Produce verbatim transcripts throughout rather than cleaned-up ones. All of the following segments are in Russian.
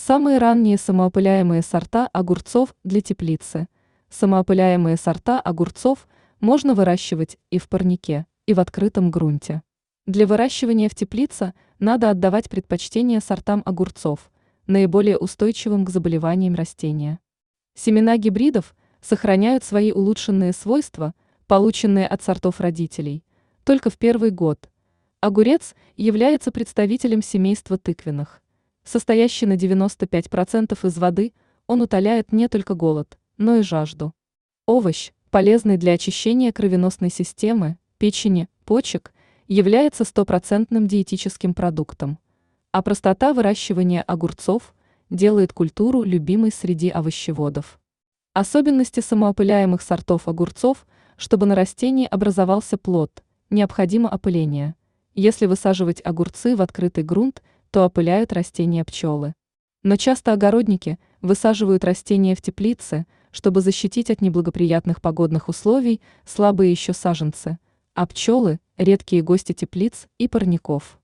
Самые ранние самоопыляемые сорта огурцов для теплицы. Самоопыляемые сорта огурцов можно выращивать и в парнике, и в открытом грунте. Для выращивания в теплице надо отдавать предпочтение сортам огурцов, наиболее устойчивым к заболеваниям растения. Семена гибридов сохраняют свои улучшенные свойства, полученные от сортов родителей, только в первый год. Огурец является представителем семейства тыквенных. Состоящий на девяносто пять процентов из воды, он утоляет не только голод, но и жажду. Овощ, полезный для очищения кровеносной системы, печени, почек, является стопроцентным диетическим продуктом. А простота выращивания огурцов делает культуру любимой среди овощеводов. Особенности самоопыляемых сортов огурцов: чтобы на растении образовался плод, необходимо опыление. Если высаживать огурцы в открытый грунт, то опыляют растения пчелы. Но часто огородники высаживают растения в теплице, чтобы защитить от неблагоприятных погодных условий слабые еще саженцы, а пчелы – редкие гости теплиц и парников.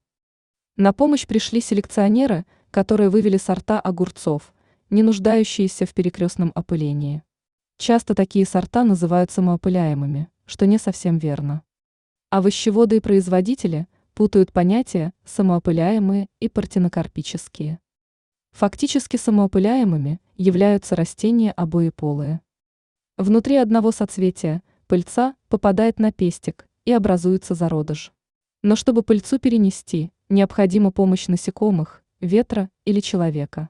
На помощь пришли селекционеры, которые вывели сорта огурцов, не нуждающиеся в перекрестном опылении. Часто такие сорта называют самоопыляемыми, что не совсем верно. Овощеводы и производители путают понятия самоопыляемые и партенокарпические. Фактически самоопыляемыми являются растения обоеполые. Внутри одного соцветия пыльца попадает на пестик и образуется зародыш. Но чтобы пыльцу перенести, необходима помощь насекомых, ветра или человека.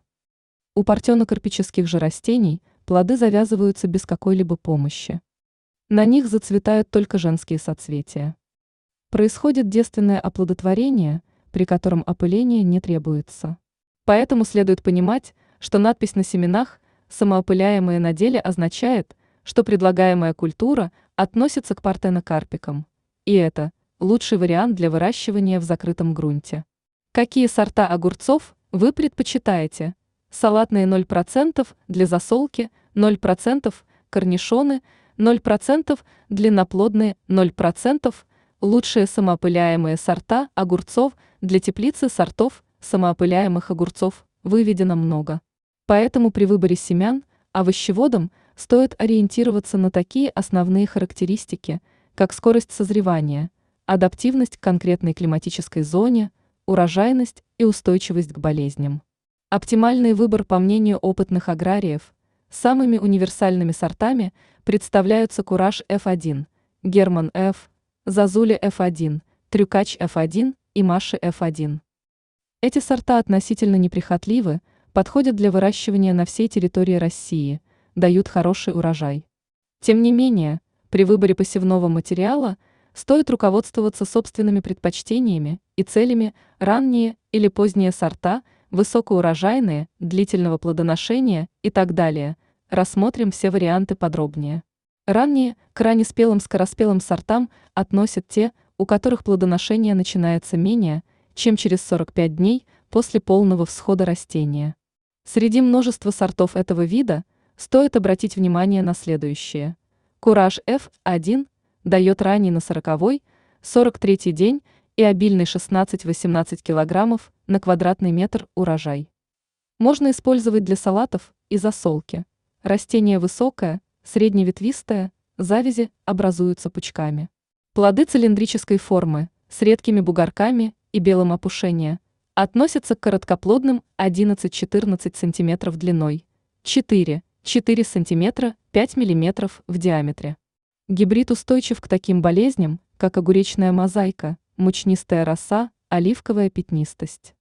У партенокарпических же растений плоды завязываются без какой-либо помощи. На них зацветают только женские соцветия. Происходит девственное оплодотворение, при котором опыление не требуется. Поэтому следует понимать, что надпись на семенах «самоопыляемые» на деле означает, что предлагаемая культура относится к партенокарпикам. И это лучший вариант для выращивания в закрытом грунте. Какие сорта огурцов вы предпочитаете? Салатные ноль процентов, для засолки ноль процентов, корнишоны ноль процентов, длинноплодные ноль процентов. Лучшие самоопыляемые сорта огурцов для теплицы. Сортов самоопыляемых огурцов выведено много. Поэтому при выборе семян овощеводам стоит ориентироваться на такие основные характеристики, как скорость созревания, адаптивность к конкретной климатической зоне, урожайность и устойчивость к болезням. Оптимальный выбор, по мнению опытных аграриев, самыми универсальными сортами представляются Кураж эф один, Герман Ф, Зозуля эф один, Трюкач эф один и Маши эф один. Эти сорта относительно неприхотливы, подходят для выращивания на всей территории России, дают хороший урожай. Тем не менее, при выборе посевного материала стоит руководствоваться собственными предпочтениями и целями. Ранние или поздние сорта, высокоурожайные, длительного плодоношения и так далее. Рассмотрим все варианты подробнее. Ранние к раннеспелым скороспелым сортам относят те, у которых плодоношение начинается менее, чем через сорок пять дней после полного всхода растения. Среди множества сортов этого вида стоит обратить внимание на следующие. Кураж эф один дает ранний на сороковой — сорок третий день и обильный шестнадцать-восемнадцать килограммов на квадратный метр урожай. Можно использовать для салатов и засолки. Растение высокое, средневетвистое, завязи образуются пучками. Плоды цилиндрической формы, с редкими бугорками и белым опушением, относятся к короткоплодным одиннадцать-четырнадцать сантиметров длиной, четыре-четыре сантиметра, пять миллиметров в диаметре. Гибрид устойчив к таким болезням, как огуречная мозаика, мучнистая роса, оливковая пятнистость.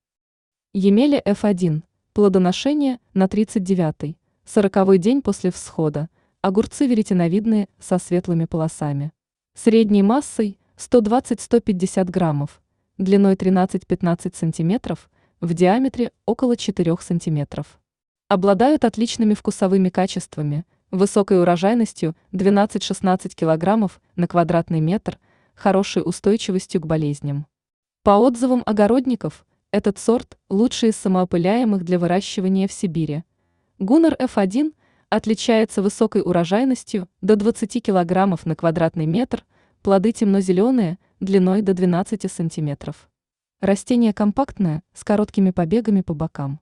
Емеля эф один. Плодоношение на тридцать девятый — сороковой день после всхода. Огурцы веретеновидные со светлыми полосами. Средней массой сто двадцать — сто пятьдесят граммов, длиной тринадцать-пятнадцать сантиметров, в диаметре около четырёх сантиметров. Обладают отличными вкусовыми качествами, высокой урожайностью двенадцать-шестнадцать килограммов на квадратный метр, хорошей устойчивостью к болезням. По отзывам огородников, этот сорт лучший из самоопыляемых для выращивания в Сибири. Гуннер эф один отличается высокой урожайностью до двадцати килограммов на квадратный метр, плоды темно-зеленые, длиной до двенадцати сантиметров. Растение компактное, с короткими побегами по бокам.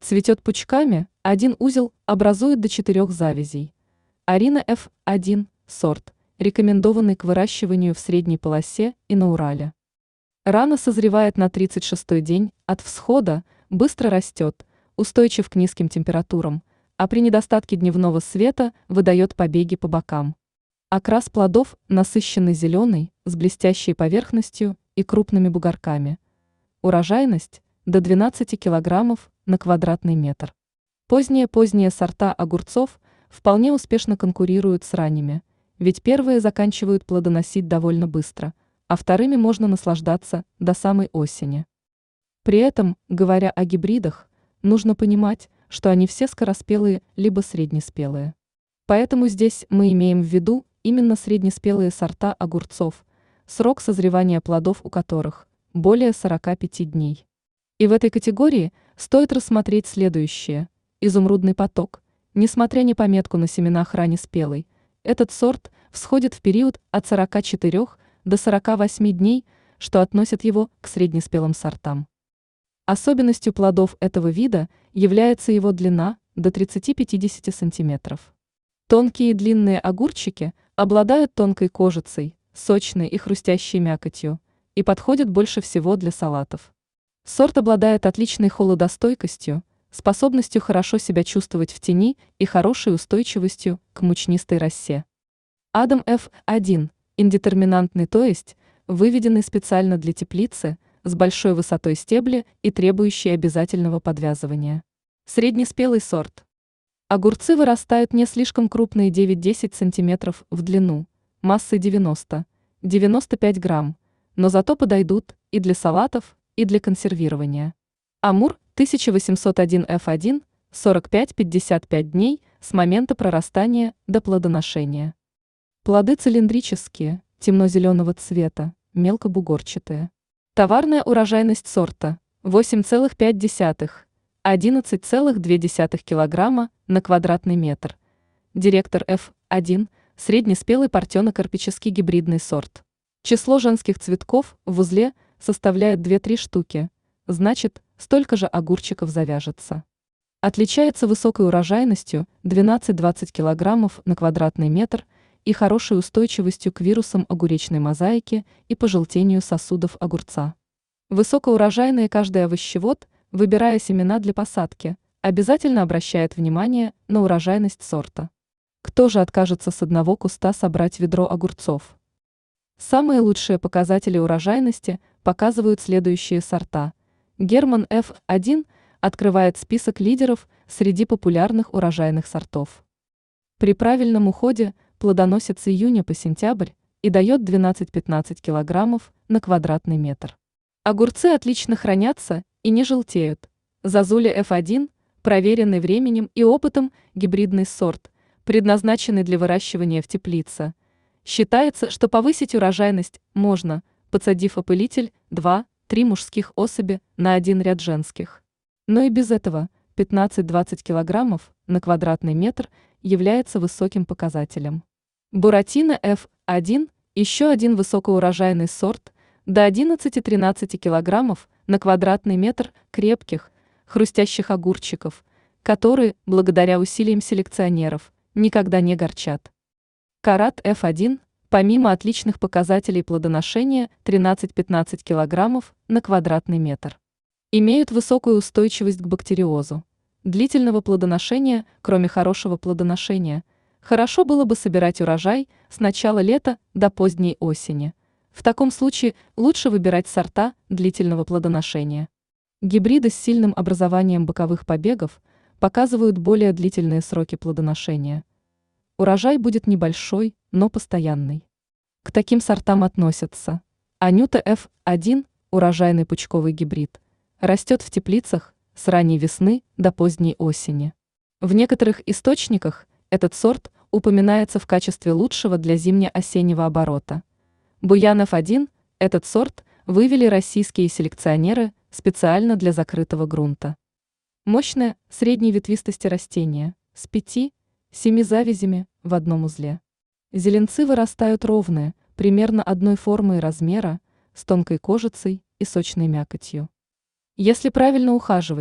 Цветет пучками, один узел образует до четырех завязей. Арина эф один сорт, рекомендованный к выращиванию в средней полосе и на Урале. Рано созревает на тридцать шестой день от всхода, быстро растет, устойчив к низким температурам, а при недостатке дневного света выдает побеги по бокам. Окрас плодов насыщенный зеленый, с блестящей поверхностью и крупными бугорками. Урожайность до двенадцати килограммов на квадратный метр. Поздние-поздние сорта огурцов вполне успешно конкурируют с ранними, ведь первые заканчивают плодоносить довольно быстро, а вторыми можно наслаждаться до самой осени. При этом, говоря о гибридах, нужно понимать, что они все скороспелые либо среднеспелые. Поэтому здесь мы имеем в виду именно среднеспелые сорта огурцов, срок созревания плодов у которых более сорока пяти дней. И в этой категории стоит рассмотреть следующее. Изумрудный поток, несмотря на пометку на семенах раннеспелый, этот сорт всходит в период от сорока четырёх до сорока восьми дней, что относит его к среднеспелым сортам. Особенностью плодов этого вида является его длина до тридцати-пятидесяти сантиметров. Тонкие и длинные огурчики обладают тонкой кожицей, сочной и хрустящей мякотью, и подходят больше всего для салатов. Сорт обладает отличной холодостойкостью, способностью хорошо себя чувствовать в тени и хорошей устойчивостью к мучнистой росе. Адам эф один – индетерминантный, то есть выведенный специально для теплицы, с большой высотой стебля и требующий обязательного подвязывания. Среднеспелый сорт. Огурцы вырастают не слишком крупные девять-десять сантиметров в длину, массой девяносто-девяносто пять грамм, но зато подойдут и для салатов, и для консервирования. Амур тысяча восемьсот один эф один – сорок пять-пятьдесят пять дней с момента прорастания до плодоношения. Плоды цилиндрические, темно-зеленого цвета, мелкобугорчатые. Товарная урожайность сорта восемь целых пять десятых — одиннадцать целых две десятых килограмма на квадратный метр. Директор эф один – среднеспелый партено-карпический гибридный сорт. Число женских цветков в узле составляет две-три штуки, значит, столько же огурчиков завяжется. Отличается высокой урожайностью двенадцать-двадцать килограммов на квадратный метр и хорошей устойчивостью к вирусам огуречной мозаики и пожелтению сосудов огурца. Высокоурожайный каждый овощевод, выбирая семена для посадки, обязательно обращает внимание на урожайность сорта. Кто же откажется с одного куста собрать ведро огурцов? Самые лучшие показатели урожайности показывают следующие сорта. Герман эф один открывает список лидеров среди популярных урожайных сортов. При правильном уходе плодоносит с июня по сентябрь и дает двенадцать-пятнадцать килограммов на квадратный метр. Огурцы отлично хранятся и не желтеют. Зозуля эф один – проверенный временем и опытом гибридный сорт, предназначенный для выращивания в теплице. Считается, что повысить урожайность можно, подсадив опылитель два-три мужских особи на один ряд женских. Но и без этого пятнадцать-двадцать килограммов на квадратный метр является высоким показателем. Буратино эф один – еще один высокоурожайный сорт, до одиннадцати-тринадцати килограммов на квадратный метр крепких, хрустящих огурчиков, которые, благодаря усилиям селекционеров, никогда не горчат. Карат эф один, помимо отличных показателей плодоношения тринадцать-пятнадцать килограммов на квадратный метр, имеют высокую устойчивость к бактериозу. Длительного плодоношения, кроме хорошего плодоношения, хорошо было бы собирать урожай с начала лета до поздней осени. В таком случае лучше выбирать сорта длительного плодоношения. Гибриды с сильным образованием боковых побегов показывают более длительные сроки плодоношения. Урожай будет небольшой, но постоянный. К таким сортам относятся Анюта эф один, урожайный пучковый гибрид, растет в теплицах с ранней весны до поздней осени. В некоторых источниках этот сорт упоминается в качестве лучшего для зимне-осеннего оборота. Буян эф один – этот сорт вывели российские селекционеры специально для закрытого грунта. Мощное средней ветвистости растение с пяти-семи завязями в одном узле. Зеленцы вырастают ровные, примерно одной формы и размера, с тонкой кожицей и сочной мякотью. Если правильно ухаживать,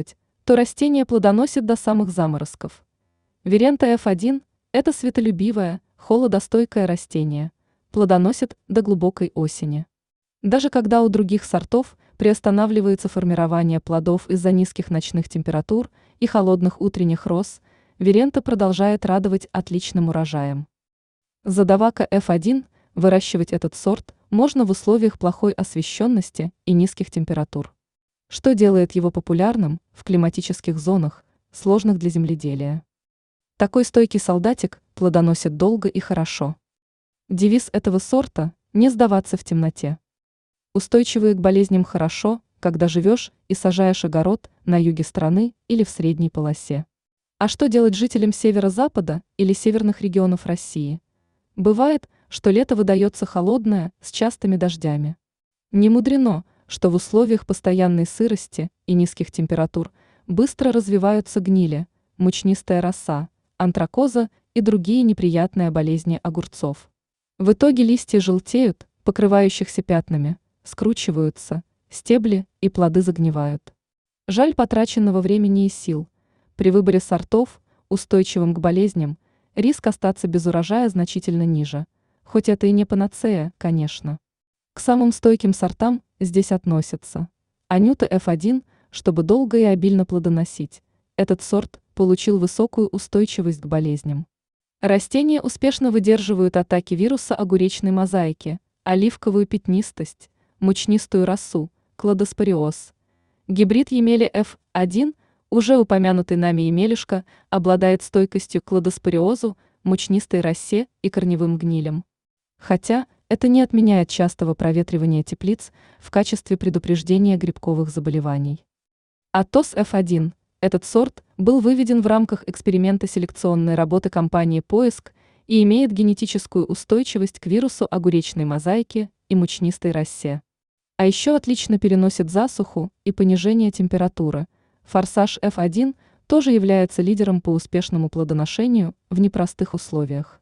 то растение плодоносит до самых заморозков. Вирента эф один – это светолюбивое, холодостойкое растение, плодоносит до глубокой осени. Даже когда у других сортов приостанавливается формирование плодов из-за низких ночных температур и холодных утренних роз, вирента продолжает радовать отличным урожаем. Задавака эф один – выращивать этот сорт можно в условиях плохой освещенности и низких температур, что делает его популярным в климатических зонах, сложных для земледелия. Такой стойкий солдатик плодоносит долго и хорошо. Девиз этого сорта – не сдаваться в темноте. Устойчивые к болезням хорошо, когда живешь и сажаешь огород на юге страны или в средней полосе. А что делать жителям северо-запада или северных регионов России? Бывает, что лето выдается холодное, с частыми дождями. Не мудрено, что в условиях постоянной сырости и низких температур быстро развиваются гнили, мучнистая роса, антракоза и другие неприятные болезни огурцов. В итоге листья желтеют, покрывающихся пятнами, скручиваются, стебли и плоды загнивают. Жаль потраченного времени и сил. При выборе сортов, устойчивым к болезням, риск остаться без урожая значительно ниже, хоть это и не панацея, конечно. К самым стойким сортам здесь относятся Анюта эф один, чтобы долго и обильно плодоносить. Этот сорт получил высокую устойчивость к болезням. Растения успешно выдерживают атаки вируса огуречной мозаики, оливковую пятнистость, мучнистую росу, кладоспориоз. Гибрид Емели эф один, уже упомянутый нами емелюшка, обладает стойкостью к кладоспориозу, мучнистой росе и корневым гнилям. Хотя это не отменяет частого проветривания теплиц в качестве предупреждения грибковых заболеваний. Атос эф один. Этот сорт был выведен в рамках эксперимента селекционной работы компании «Поиск» и имеет генетическую устойчивость к вирусу огуречной мозаики и мучнистой росе. А еще отлично переносит засуху и понижение температуры. Форсаж эф один тоже является лидером по успешному плодоношению в непростых условиях.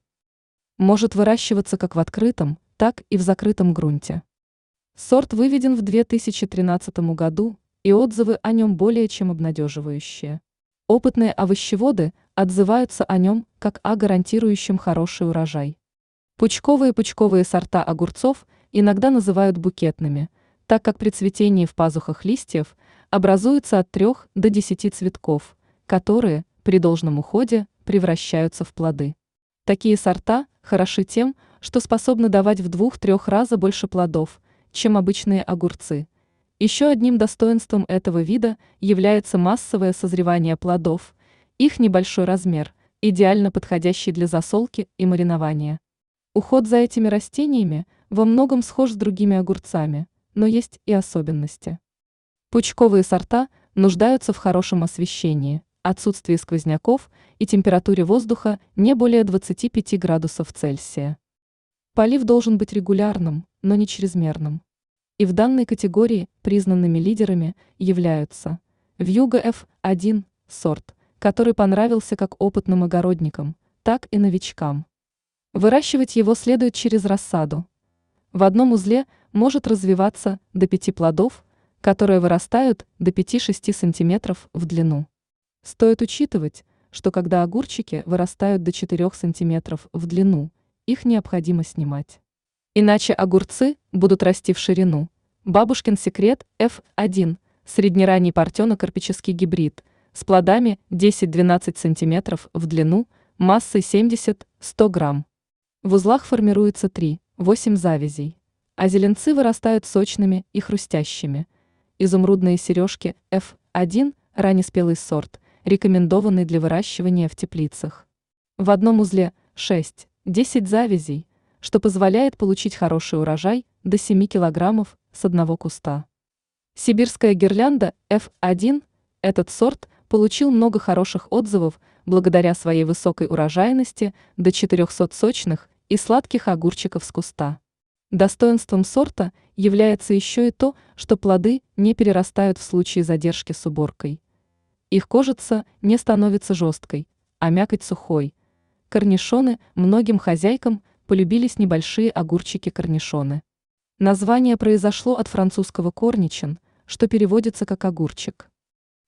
Может выращиваться как в открытом, так и в закрытом грунте. Сорт выведен в две тысячи тринадцатом году, и отзывы о нем более чем обнадеживающие. Опытные овощеводы отзываются о нем как о гарантирующем хороший урожай. Пучковые пучковые сорта огурцов иногда называют букетными, так как при цветении в пазухах листьев образуется от трех до десяти цветков, которые, при должном уходе, превращаются в плоды. Такие сорта хороши тем, что способны давать в двух-трех раза больше плодов, чем обычные огурцы. Еще одним достоинством этого вида является массовое созревание плодов, их небольшой размер, идеально подходящий для засолки и маринования. Уход за этими растениями во многом схож с другими огурцами, но есть и особенности. Пучковые сорта нуждаются в хорошем освещении, отсутствии сквозняков и температуре воздуха не более двадцати пяти градусов Цельсия. Полив должен быть регулярным, но не чрезмерным. И в данной категории признанными лидерами являются Вьюга эф один сорт, который понравился как опытным огородникам, так и новичкам. Выращивать его следует через рассаду. В одном узле может развиваться до пяти плодов, которые вырастают до пяти-шести сантиметров в длину. Стоит учитывать, что когда огурчики вырастают до четырёх сантиметров в длину, их необходимо снимать. Иначе огурцы будут расти в ширину. Бабушкин секрет эф один – среднеранний партено-карпический гибрид с плодами десять-двенадцать сантиметров в длину, массой семьдесят-сто грамм. В узлах формируется три-восемь завязей, а зеленцы вырастают сочными и хрустящими. Изумрудные сережки эф один – раннеспелый сорт, рекомендованный для выращивания в теплицах. В одном узле шесть-десять завязей, что позволяет получить хороший урожай до семи килограммов с одного куста. Сибирская гирлянда эф один – этот сорт получил много хороших отзывов благодаря своей высокой урожайности до четырехсот сочных и сладких огурчиков с куста. Достоинством сорта является еще и то, что плоды не перерастают в случае задержки с уборкой. Их кожица не становится жесткой, а мякоть сухой. Корнишоны многим хозяйкам полюбились небольшие огурчики-корнишоны. Название произошло от французского корничен, что переводится как огурчик.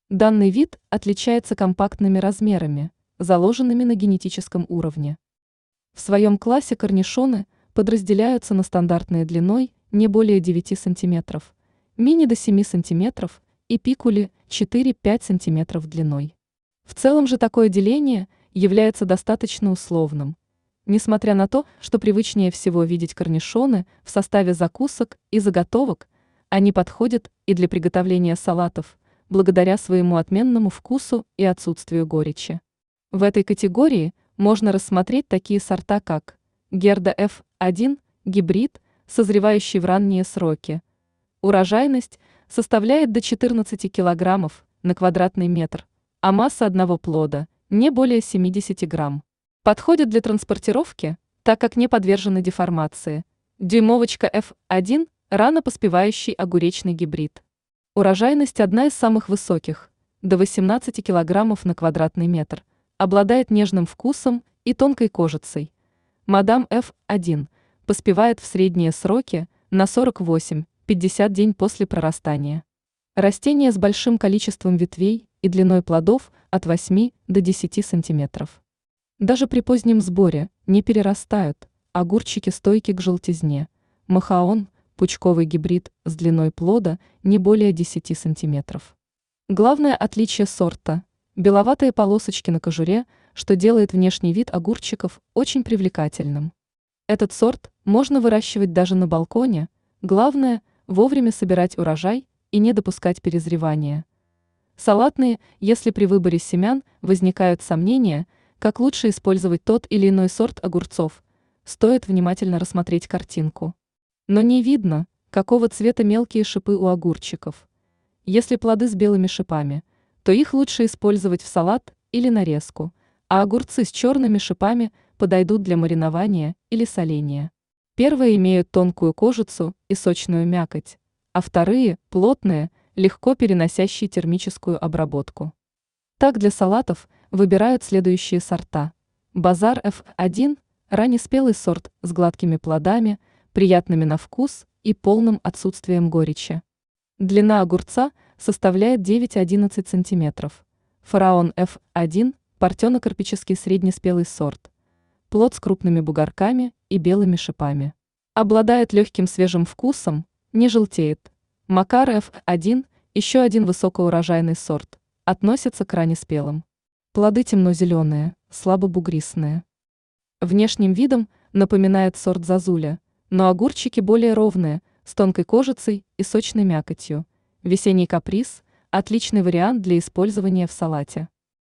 Данный вид отличается компактными размерами, заложенными на генетическом уровне. В своем классе корнишоны подразделяются на стандартные длиной не более девяти сантиметров, мини до семи сантиметров и пикули четыре-пять сантиметров длиной. В целом же такое деление является достаточно условным, несмотря на то, что привычнее всего видеть корнишоны в составе закусок и заготовок, они подходят и для приготовления салатов, благодаря своему отменному вкусу и отсутствию горечи. В этой категории можно рассмотреть такие сорта, как Герда эф один, гибрид, созревающий в ранние сроки. Урожайность составляет до четырнадцати килограммов на квадратный метр, а масса одного плода не более семидесяти грамм. Подходят для транспортировки, так как не подвержены деформации. Дюймовочка эф один – рано поспевающий огуречный гибрид. Урожайность одна из самых высоких, до восемнадцати килограммов на квадратный метр, обладает нежным вкусом и тонкой кожицей. Мадам эф один поспевает в средние сроки на сорок восемь-пятьдесят дней после прорастания. Растение с большим количеством ветвей и длиной плодов от восьми до десяти сантиметров. Даже при позднем сборе не перерастают, огурчики стойки к желтизне. Махаон – пучковый гибрид с длиной плода не более десяти сантиметров. Главное отличие сорта – беловатые полосочки на кожуре, что делает внешний вид огурчиков очень привлекательным. Этот сорт можно выращивать даже на балконе, главное – вовремя собирать урожай и не допускать перезревания. Салатные, если при выборе семян возникают сомнения, как лучше использовать тот или иной сорт огурцов, стоит внимательно рассмотреть картинку. Но не видно, какого цвета мелкие шипы у огурчиков. Если плоды с белыми шипами, то их лучше использовать в салат или нарезку, а огурцы с черными шипами подойдут для маринования или соления. Первые имеют тонкую кожицу и сочную мякоть, а вторые – плотные, легко переносящие термическую обработку. Так для салатов выбирают следующие сорта. Базар эф один – раннеспелый сорт с гладкими плодами, приятными на вкус и полным отсутствием горечи. Длина огурца составляет девять-одиннадцать сантиметров. Фараон эф один – партено-карпический среднеспелый сорт. Плод с крупными бугорками и белыми шипами. Обладает легким свежим вкусом, не желтеет. Макар эф один – еще один высокоурожайный сорт, относится к раннеспелым. Плоды темно-зеленые, слабо бугристые. Внешним видом напоминает сорт зазуля, но огурчики более ровные, с тонкой кожицей и сочной мякотью. Весенний каприз – отличный вариант для использования в салате.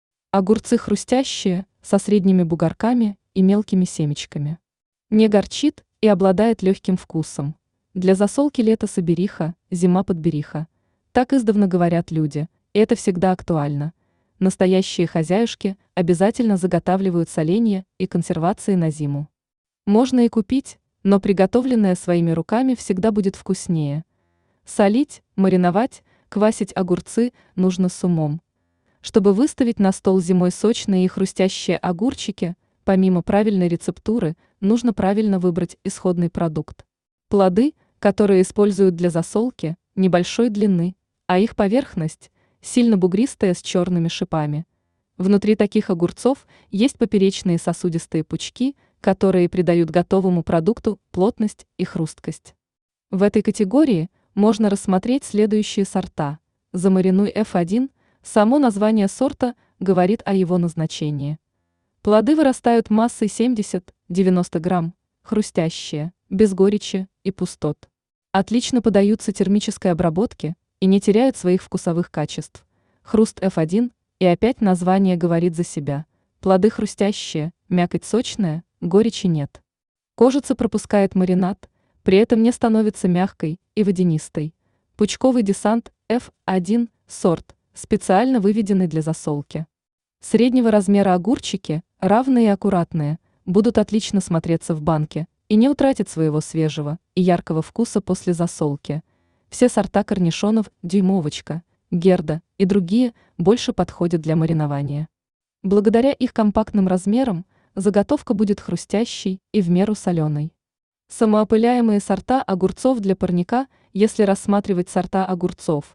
Огурцы хрустящие, со средними бугорками и мелкими семечками. Не горчит и обладает легким вкусом. Для засолки лето собериха, зима подбериха. Так издавна говорят люди, и это всегда актуально. Настоящие хозяюшки обязательно заготавливают соленья и консервации на зиму. Можно и купить, но приготовленное своими руками всегда будет вкуснее. Солить, мариновать, квасить огурцы нужно с умом. Чтобы выставить на стол зимой сочные и хрустящие огурчики, помимо правильной рецептуры, нужно правильно выбрать исходный продукт. Плоды, которые используют для засолки, небольшой длины, а их поверхность сильно бугристая с черными шипами. Внутри таких огурцов есть поперечные сосудистые пучки, которые придают готовому продукту плотность и хрусткость. В этой категории можно рассмотреть следующие сорта. Замаринуй эф один, само название сорта говорит о его назначении. Плоды вырастают массой семьдесят-девяносто грамм, хрустящие, без горечи и пустот. Отлично поддаются термической обработке и не теряют своих вкусовых качеств. Хруст эф один, и опять название говорит за себя. Плоды хрустящие, мякоть сочная, горечи нет. Кожица пропускает маринад, при этом не становится мягкой и водянистой. Пучковый десант эф один сорт, специально выведенный для засолки. Среднего размера огурчики, равные и аккуратные, будут отлично смотреться в банке и не утратят своего свежего и яркого вкуса после засолки. Все сорта корнишонов дюймовочка, герда и другие больше подходят для маринования. Благодаря их компактным размерам заготовка будет хрустящей и в меру соленой. Самоопыляемые сорта огурцов для парника, если рассматривать сорта огурцов,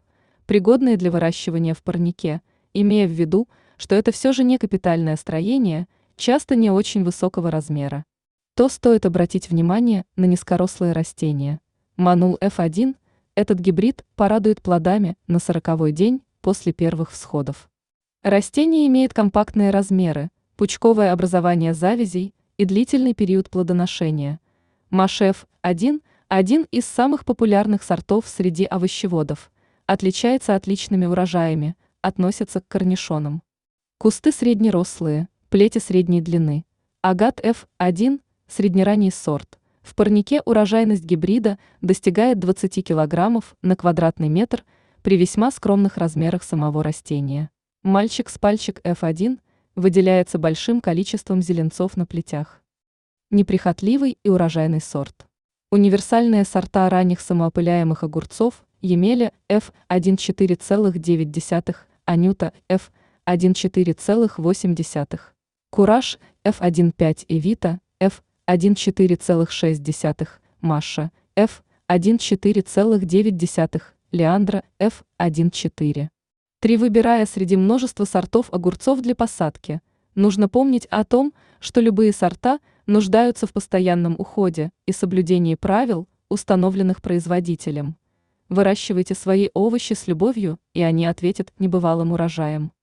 пригодные для выращивания в парнике, имея в виду, что это все же не капитальное строение, часто не очень высокого размера. То стоит обратить внимание на низкорослые растения. Манул эф один – этот гибрид порадует плодами на сороковой день после первых всходов. Растение имеет компактные размеры, пучковое образование завязей и длительный период плодоношения. Маш эф один – один из самых популярных сортов среди овощеводов, отличается отличными урожаями, относится к корнишонам. Кусты среднерослые, плети средней длины. Агат эф один – среднеранний сорт. В парнике урожайность гибрида достигает двадцати килограммов на квадратный метр при весьма скромных размерах самого растения. Мальчик с пальчик эф один выделяется большим количеством зеленцов на плетях. Неприхотливый и урожайный сорт. Универсальные сорта ранних самоопыляемых огурцов Емеля эф один четыре целых девять десятых, Анюта эф один четыре целых восемь десятых, Кураж эф один пять и Вита эф один четыре целых шесть десятых, Маша эф один четыре целых девять десятых, Леандра эф один четыре. три. Выбирая среди множества сортов огурцов для посадки, нужно помнить о том, что любые сорта нуждаются в постоянном уходе и соблюдении правил, установленных производителем. Выращивайте свои овощи с любовью, и они ответят небывалым урожаем.